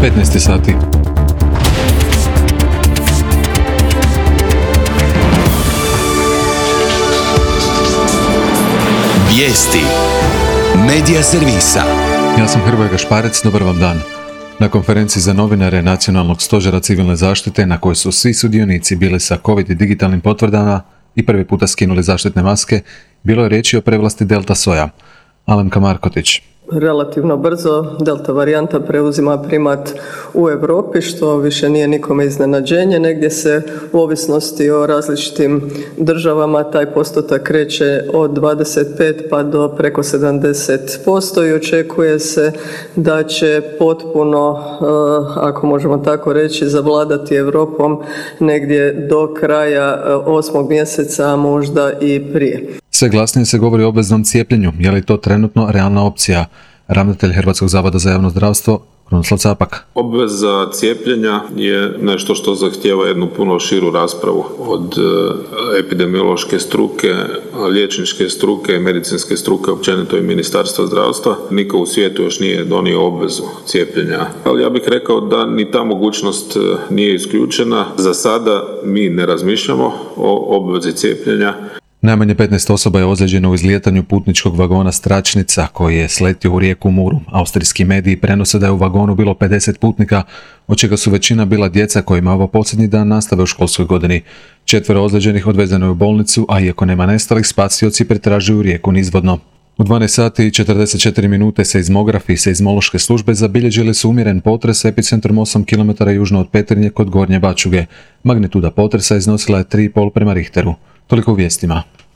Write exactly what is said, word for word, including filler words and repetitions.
petnaest sati. Vijesti Medija servisa. Ja sam Hrvoje Gašparec, dobar vam dan. Na konferenciji za novinare Nacionalnog stožera civilne zaštite, na kojoj su svi sudionici bili sa COVID i digitalnim potvrdama i prvi puta skinuli zaštitne maske, bilo je riječi o prevlasti Delta soja. Alemka Markotić. Relativno brzo Delta varijanta preuzima primat u Europi, što više nije nikome iznenađenje. Negdje se u ovisnosti o različitim državama taj postotak kreće od dvadeset pet pa do preko sedamdeset posto i očekuje se da će potpuno, ako možemo tako reći, zavladati Europom negdje do kraja osmog mjeseca, a možda i prije. Sve glasnije se govori o obveznom cijepljenju. Je li to trenutno realna opcija? Ravnatelj Hrvatskog zavoda za javno zdravstvo, Krunoslav Capak. Obveza cijepljenja je nešto što zahtijeva jednu puno širu raspravu od epidemiološke struke, liječničke struke, medicinske struke, općenito i Ministarstva zdravstva. Niko u svijetu još nije donio obvezu cijepljenja. Ali ja bih rekao da ni ta mogućnost nije isključena. Za sada mi ne razmišljamo o obvezi cijepljenja. Najmanje petnaest osoba je ozlijeđeno u izlijetanju putničkog vagona Stračnica koji je sletio u rijeku Muru. Austrijski mediji prenose da je u vagonu bilo pedeset putnika, od čega su većina bila djeca kojima ovo posljednji dan nastave u školskoj godini. Četvero ozlijeđenih odvezeno je u bolnicu, a iako nema nestalih, spasioci pretražuju rijeku nizvodno. U dvanaest sati i četrdeset četiri minute seizmografi i seizmološke službe zabilježili su umjeren potres epicentrom osam kilometara južno od Petrinje kod Gornje Bačuge. Magnituda potresa iznosila je tri i pol prema Richteru. Toliko u vijestima.